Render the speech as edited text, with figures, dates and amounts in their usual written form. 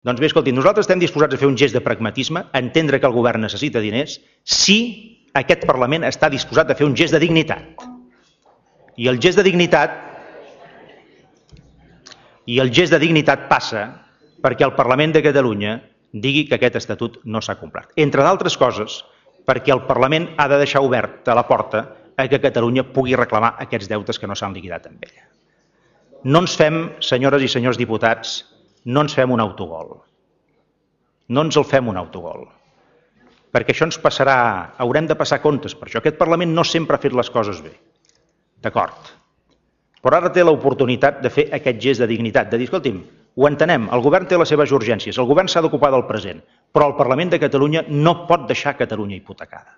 Doncs bé, escolti, nosaltres estem disposats a fer un gest de pragmatisme, a entendre que el govern necessita diners, si aquest Parlament està disposat a fer un gest de dignitat. I el gest de dignitat passa perquè el Parlament de Catalunya digui que aquest estatut no s'ha complert. Entre d'altres coses, perquè el Parlament ha de deixar oberta la porta a que Catalunya pugui reclamar aquests deutes que no s'han liquidat amb ella. No ens fem, senyores i senyors diputats, no ens fem un autogol. No ens el fem un autogol. Perquè això ens passarà, haurem de passar comptes per això. Aquest Parlament no sempre ha fet les coses bé. D'acord. Però ara té l'oportunitat de fer aquest gest de dignitat, de dir, escolti'm, ho entenem, el govern té les seves urgències, el govern s'ha d'ocupar del present, però el Parlament de Catalunya no pot deixar Catalunya hipotecada.